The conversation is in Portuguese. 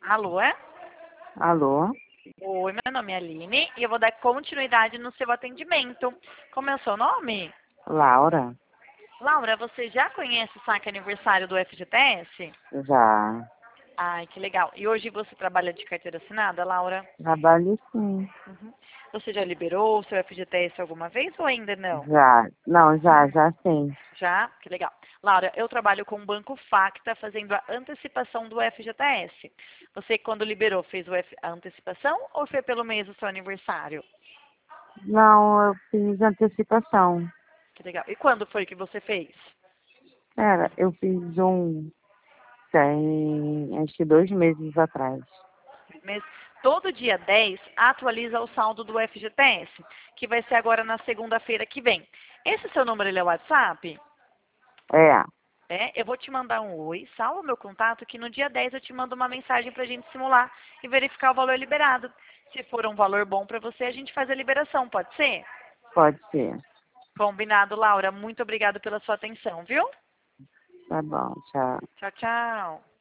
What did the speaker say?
Alô? Alô? Oi, meu nome é Aline e eu vou dar continuidade no seu atendimento. Como é o seu nome? Laura? Laura, você já conhece o saque aniversário do FGTS? Já. Ai, que legal. E hoje você trabalha de carteira assinada, Laura? Trabalho sim. Uhum. Você já liberou o seu FGTS alguma vez ou ainda não? Já. Não, já sim. Já? Que legal. Laura, eu trabalho com o Banco Facta fazendo a antecipação do FGTS. Você, quando liberou, fez a antecipação ou foi pelo mês do seu aniversário? Não, eu fiz antecipação. Que legal. E quando foi que você fez? Eu fiz tem acho que 2 meses atrás. Mês. Todo dia 10 atualiza o saldo do FGTS, que vai ser agora na segunda-feira que vem. Esse seu número ele é o WhatsApp? É, Eu vou te mandar um oi, salva o meu contato, que no dia 10 eu te mando uma mensagem para a gente simular e verificar o valor liberado. Se for um valor bom para você, a gente faz a liberação, pode ser? pode ser. Combinado, Laura. Muito obrigada pela sua atenção, viu? Tá bom, tchau. Tchau, tchau.